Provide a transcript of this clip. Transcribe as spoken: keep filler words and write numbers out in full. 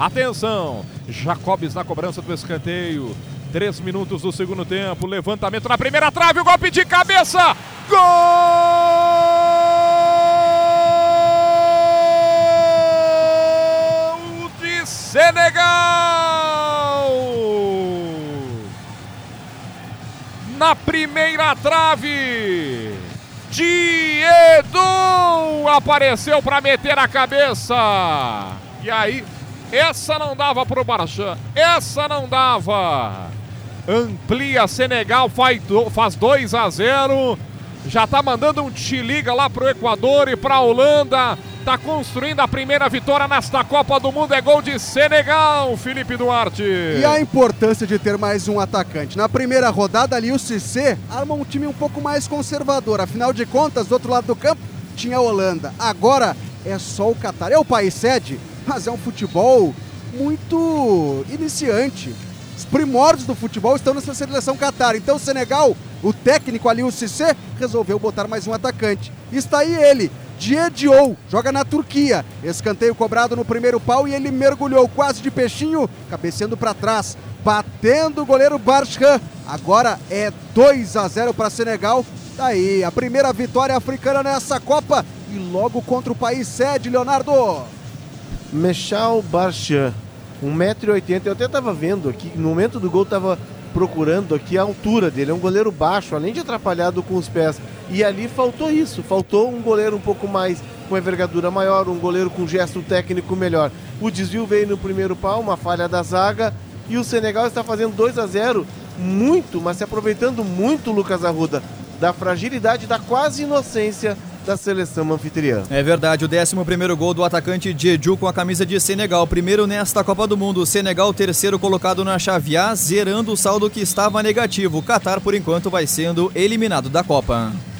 Atenção, Jacobs na cobrança do escanteio. Três minutos do segundo tempo, levantamento na primeira trave, o golpe de cabeça. Gol de Senegal! Na primeira trave, Diedou apareceu para meter a cabeça. E aí, essa não dava pro Barchan, essa não dava. Amplia Senegal, faz dois a zero. Já tá mandando um te-liga lá pro Equador e pra Holanda. Tá construindo a primeira vitória nesta Copa do Mundo. É gol de Senegal, Felipe Duarte. E a importância de ter mais um atacante. Na primeira rodada ali o Cissé arma um time um pouco mais conservador. Afinal de contas, do outro lado do campo tinha a Holanda. Agora é só o Catar. É o país sede, mas é um futebol muito iniciante. Os primórdios do futebol estão nessa seleção Catar. Então o Senegal, o técnico ali, o Cissé, resolveu botar mais um atacante. Está aí ele, Diedou, joga na Turquia. Escanteio cobrado no primeiro pau e ele mergulhou quase de peixinho, cabeceando para trás, batendo o goleiro Barchan. Agora é dois a zero para Senegal. Daí a primeira vitória africana nessa Copa e logo contra o país sede, Leonardo. Mechal Barchan, um metro e oitenta, eu até estava vendo aqui, no momento do gol estava procurando aqui a altura dele, é um goleiro baixo, além de atrapalhado com os pés, e ali faltou isso, faltou um goleiro um pouco mais, com envergadura maior, um goleiro com gesto técnico melhor. O desvio veio no primeiro pau, uma falha da zaga, e o Senegal está fazendo dois a zero, muito, mas se aproveitando muito, Lucas Arruda, da fragilidade, da quase inocência da seleção anfitriã. É verdade, o décimo primeiro gol do atacante Diedou com a camisa de Senegal, primeiro nesta Copa do Mundo. Senegal terceiro colocado na chave A, zerando o saldo que estava negativo. O Catar, por enquanto, vai sendo eliminado da Copa.